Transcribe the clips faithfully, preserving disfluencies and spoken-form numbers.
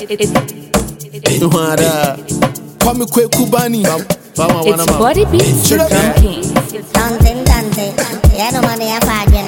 Kwame Kubani. It's Body Beats, the Drum King. Dancing, dancing, yeah, no money, I'm fagin.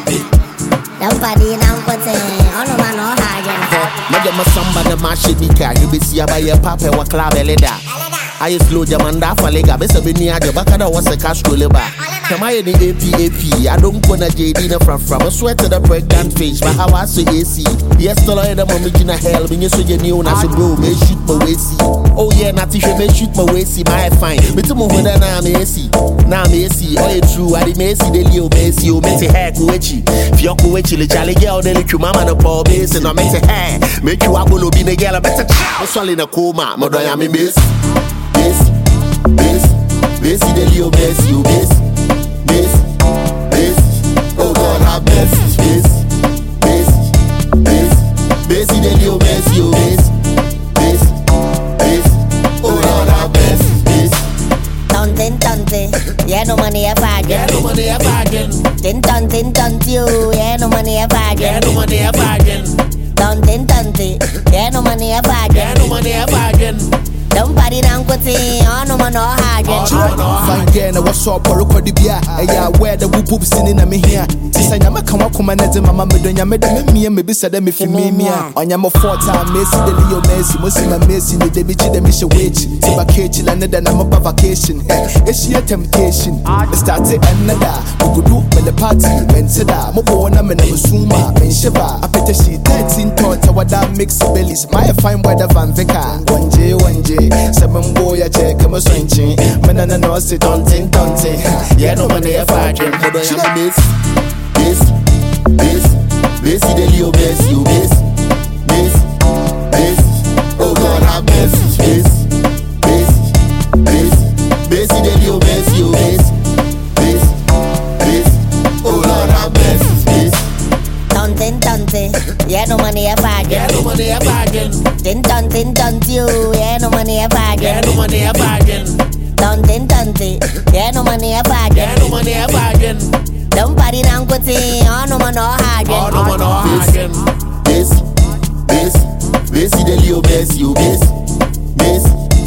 Nobody now puts it on no man or hagen. Madam Samba, the Mashinika, you be see by your papa or club eleda. I slow Jamanda for Lega, Bessa Benia, the Bacada was a cash to liba. Come I any A P A P, I don't want a J D from from a sweat to the pregnant face, but how I say A C. Yes, the lawyer, the moment in a hell, when you so you knew, I should go, may shoot my way see. Oh, yeah, not if you may shoot my way see, my fine. But to move when I'm A C. Now I'm A C, oh, it's true, I may see the Leo Macy, you make a hair kuechi. Fioko Wechi, the Charlie girl, the little mama, the poor base, and I make a hair. Make you up will be the girl, better child. I'm in a coma, Mother, I'm a miss. Miss, miss, miss, the Leo Macy, you miss. Miss, miss, oh God have mercy. Miss, miss, miss, miss, the Leo Macy, you miss. Miss, miss, oh God have mercy. Miss. Tontin, tontin, yeah, no money, I'm fagin. Yeah, no money, I'm fagin. Tin, tontin, tontin, you, yeah, no money, I'm fagin. Yeah, no money, I'm fagin. Tontin, tontin, yeah, no money, I'm fagin. Yeah, no money, I'm fagin. Don't party down, put it on no man or hagen. Fine girl, now what's up, or record the beer. I wear the whoop sitting at me here. Since I come up, come and Mamma Medonia made me and maybe said them if you mean me. On your four time, Messi, the Leo Messi, Muslim and Messi, the David, the Mission Wage, Tibakage, and then I'm up vacation. Is she a temptation? It started another. We could do when the party, when Seda, Mobona, and Suma, and Shiva. I bet she thirteen thoughts, what that makes bellies. My fine weather van Vicar. One J, one J. Seven boy, I check him a swinging. Man, I know sit on tin, tontin. Yeah, no money, if I can. Hold on, miss, miss, miss, miss, the Leo Messi, you miss, miss, miss, oh God have mercy. Miss, miss, miss, miss, the Leo Messi, you miss, miss, miss, oh Lord have mercy. Miss, tontin, tontin, yeah, no money, I'm fagin. yeah, no money, I'm fagin. Tin, tontin, tontin, you, yeah, no money, I'm fagin. Yeah, no money, I'm fagin. Tontin, tontin, yeah, no money, I'm fagin. Yeah, no money, I'm fagin. Don't party down, put it on no man or hagen. Oh, no man or hagen. Miss, miss, miss, the Leo Messi, you miss, miss,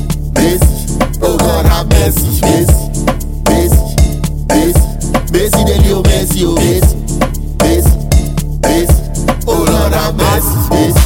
miss, oh God have mercy. Miss, miss, miss, miss, the Leo Messi, you miss, miss, miss, oh Lord have mercy. Miss.